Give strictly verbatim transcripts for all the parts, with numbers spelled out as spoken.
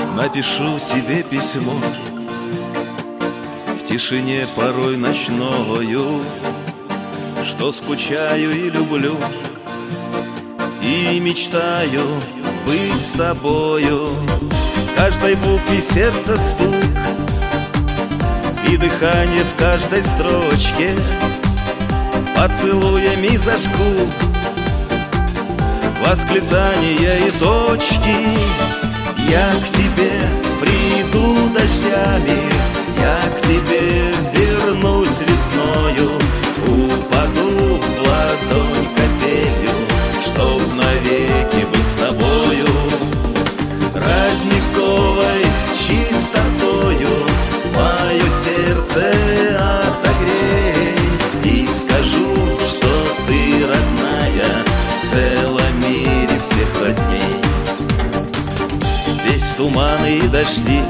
Напишу тебе письмо в тишине порой ночною, что скучаю и люблю, и мечтаю быть с тобою. В каждой букве сердца стук и дыхание в каждой строчке, поцелуями зажгу восклицания и точки. Я к тебе приду дождями, я к тебе вернусь весною, упаду в ладонь капелью, чтоб навеки быть с тобою. Родниковой чистотою мое сердце отогрей, и скажу, что ты родная в целом мире всех родней. Весь туманы и дожди,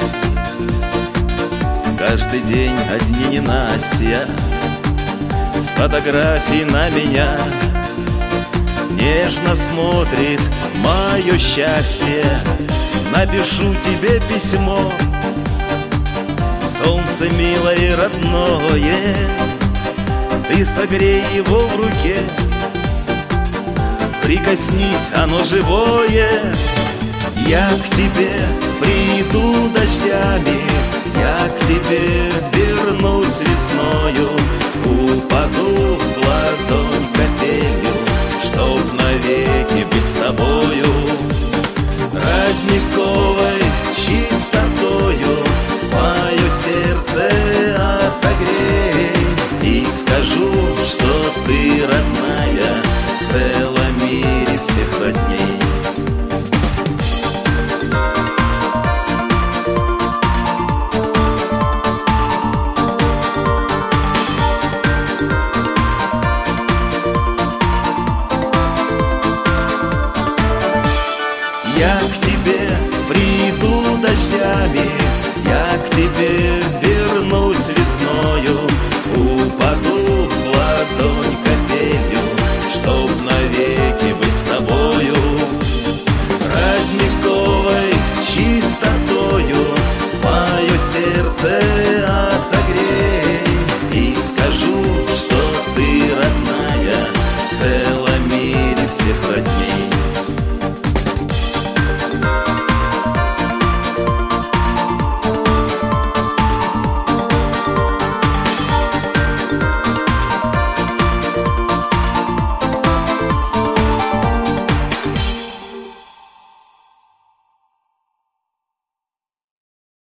каждый день одни ненастья, с фотографий на меня нежно смотрит мое счастье. Напишу тебе письмо, солнце милое и родное, ты согрей его в руке, прикоснись, оно живое. Я к тебе приду дождями, я к тебе вернусь весною, упаду в ладонь капелью, чтоб навеки быть с тобою. Родниковой чистотою мое сердце отогрей, и скажу, что ты родная в целом мире всех родней. Я к тебе приду дождями, я к тебе вернусь весною, упаду в ладонь капелью, чтоб навеки быть с тобою. Родниковой чистотою мое сердце отогрей, и скажу, что ты родная целая.